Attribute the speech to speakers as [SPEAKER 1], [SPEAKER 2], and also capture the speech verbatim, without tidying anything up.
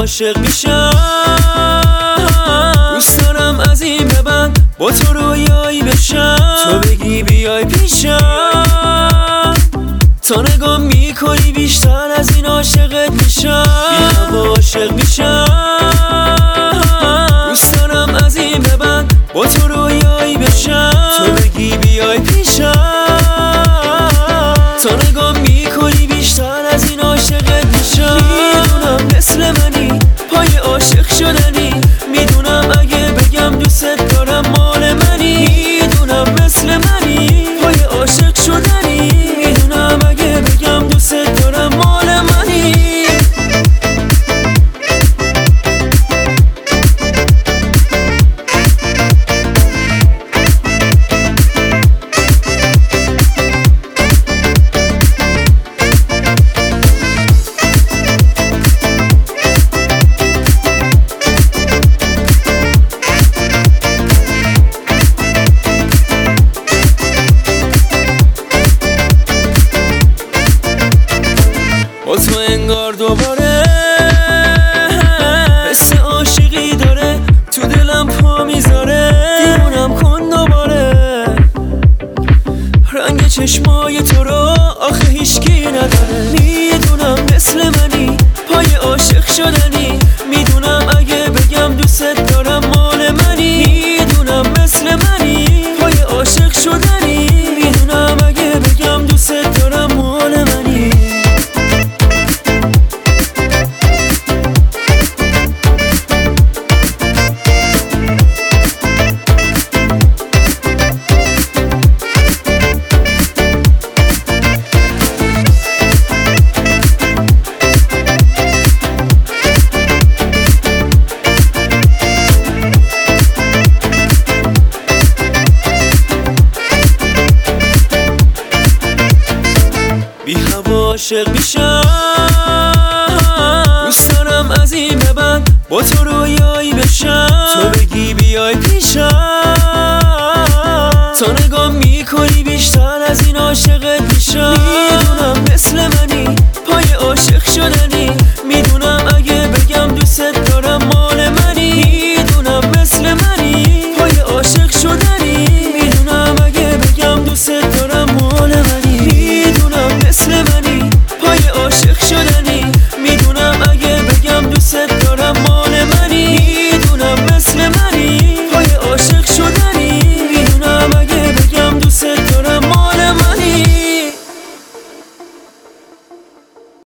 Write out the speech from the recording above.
[SPEAKER 1] عاشق میشم، دوست دارم از این به بعد با تو رویایی بشم، تو بگی بیای پیشم، تا نگاه میکنی بیشتر از این عاشقت میشم، بی هوا عاشق میشم، دوست دارم از این به بعد با تو رویایی بشم، تو بگی بیای پیشم، تا نگاه میکنی بیشتر از این عاشقت میشم. میدونم مثل منی پای عاشق شدنی، میدونم اگه بگم دوست دارم مال منی، میدونم مثل منی پای عاشق شدنی، میدونم اگه بگم دوست دارم مال منی. با تو انگار دوباره حس عاشقی داره، تو دلم پا میذاره، دیوونم کن دوباره، رنگ چشمای تو رو آخه هیچکی نداره، میدونم مثل منی پای عاشق شدنی، میدونم اگه بگم دوست دارم مال منی، میدونم مثل منی پای عاشق شدنی، میدونم اگه بگم دوست دارم مال منی. بی هوا عاشق میشم، دوست دارم از این به بعد با تو رویایی بشم، تو بگی بیای پیشم، تا نگاه میکنی بیشتر از این عاشقت میشم، میدونم مثل منی پای عاشق شدنی، میدونم اگه بگم دوست دارم مال منی، میدونم مثل منی پای عاشق شدنی، میدونم اگه بگم دوست دارم مال منی، میدونم مثل منی پای عاشق شدنی، میدونم اگه بگم دوست دارم مال منی.